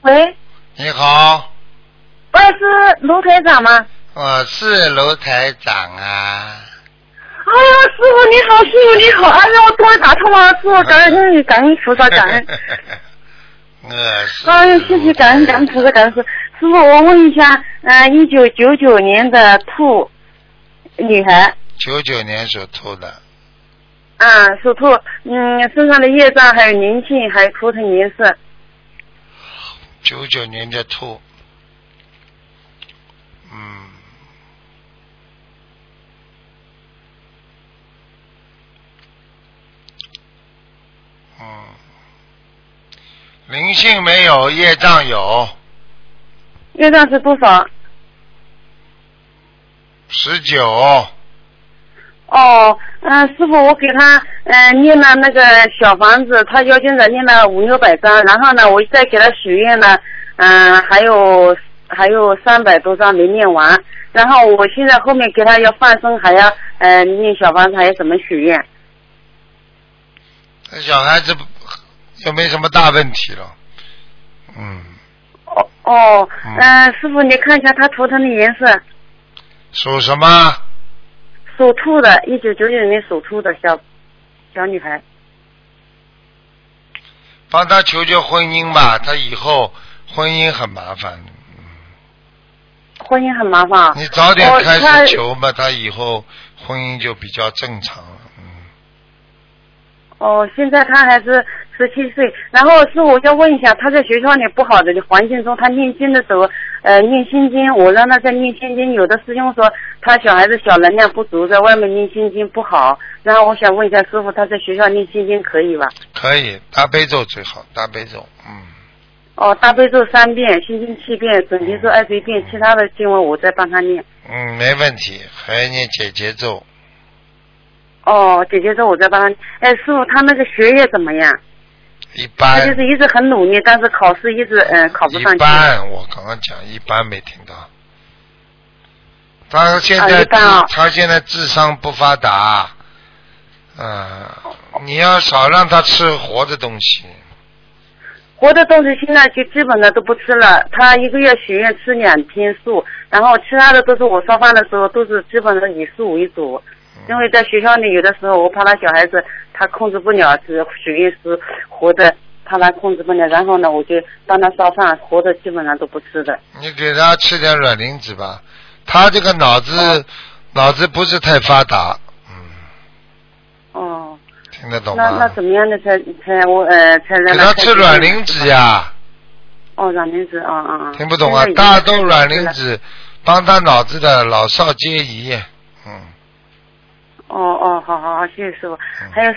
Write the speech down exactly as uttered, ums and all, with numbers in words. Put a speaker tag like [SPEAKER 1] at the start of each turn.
[SPEAKER 1] 喂。
[SPEAKER 2] 你好。
[SPEAKER 1] 喂，是卢台长吗？
[SPEAKER 2] 我是卢台长啊。
[SPEAKER 1] 哎呀，师傅你好，师傅你好！哎呀，我终于打通了，师傅感恩感恩菩萨感恩。
[SPEAKER 2] 我是。
[SPEAKER 1] 哎呀，谢谢感恩感恩菩萨感恩师师傅，我问一下，嗯、呃，一九九九年的兔女孩。
[SPEAKER 2] 九九年属兔的。
[SPEAKER 1] 啊，属兔，嗯，身上的业障还有灵性，还有图腾颜色。
[SPEAKER 2] 九九年的兔。嗯。嗯。灵性没有，业障有。
[SPEAKER 1] 业障是多少？
[SPEAKER 2] 十九。
[SPEAKER 1] 哦，嗯、呃，师傅，我给他嗯、呃、念了那个小房子，他要经者念了五六百张，然后呢，我再给他许愿了，嗯、呃，还有还有三百多张没念完，然后我现在后面给他要放生，还要呃念小房子，还要怎么许愿？
[SPEAKER 2] 这小孩子又没什么大问题了，嗯。
[SPEAKER 1] 哦哦，嗯、呃，师傅，你看一下他图腾的颜色。
[SPEAKER 2] 属什么？
[SPEAKER 1] 属兔的，一九九九年属兔的小小女孩。
[SPEAKER 2] 帮他求求婚姻吧，他以后婚姻很麻烦。
[SPEAKER 1] 婚姻很麻烦。
[SPEAKER 2] 你早点开始求吧，哦、他, 他以后婚姻就比较正常了。嗯。
[SPEAKER 1] 哦，现在他还是十七岁，然后是我要问一下，他在学校里不好的环境中，他念经的时候，呃，念心经，我让他在念心经，有的师兄说他小孩子小能量不足，在外面念心经不好，然后我想问一下师傅，他在学校念心经可以吧？
[SPEAKER 2] 可以，大悲咒最好，大悲咒，嗯。
[SPEAKER 1] 哦，大悲咒三遍，心经七遍，准提咒二十一遍，其他的经文我再帮他念。
[SPEAKER 2] 嗯，没问题，还要念解结咒。
[SPEAKER 1] 哦，姐姐说我在帮他，哎，师傅他那个学业怎么样？
[SPEAKER 2] 一般。
[SPEAKER 1] 他就是一直很努力，但是考试一直嗯、呃、考不上去。
[SPEAKER 2] 一般，我刚刚讲一般没听到。他现在、
[SPEAKER 1] 啊、
[SPEAKER 2] 他现在智商不发达，嗯、呃，你要少让他吃活的东西。
[SPEAKER 1] 活的东西现在就基本的都不吃了，他一个月许愿吃两天素，然后其他的都是我烧饭的时候都是基本的以素为主。因为在学校里有的时候我怕他小孩子他控制不了，是许愿是活的，怕他控制不了，然后呢我就帮他烧饭，活的基本上都不吃的。
[SPEAKER 2] 你给他吃点卵磷脂吧，他这个脑子、哦、脑子不是太发达，嗯。
[SPEAKER 1] 哦。
[SPEAKER 2] 听得懂吗？
[SPEAKER 1] 那那怎么样的才才我呃才让
[SPEAKER 2] 他？给他吃卵磷脂呀。
[SPEAKER 1] 哦，卵磷脂，啊啊啊。
[SPEAKER 2] 听不懂啊？大豆卵磷脂帮他脑子的老少皆宜，嗯。
[SPEAKER 1] 哦哦，好好好，谢谢师傅。还有